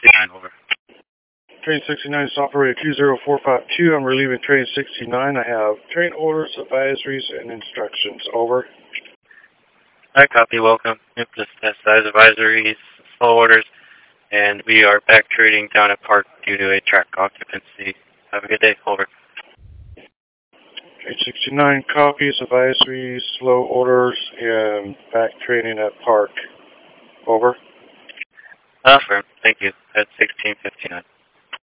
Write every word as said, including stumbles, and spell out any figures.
sixty-nine, over. Train sixty-nine, is operator two zero four five two. I'm relieving train sixty-nine. I have train orders, advisories, and instructions. Over. I copy, welcome. Yep, just test size advisories, slow orders, and we are back trading down at Park due to a track occupancy. Have a good day, over. Train sixty-nine, copies, advisories, slow orders, and back trading at Park. Over. Affirm, thank you. At sixteen fifty-nine.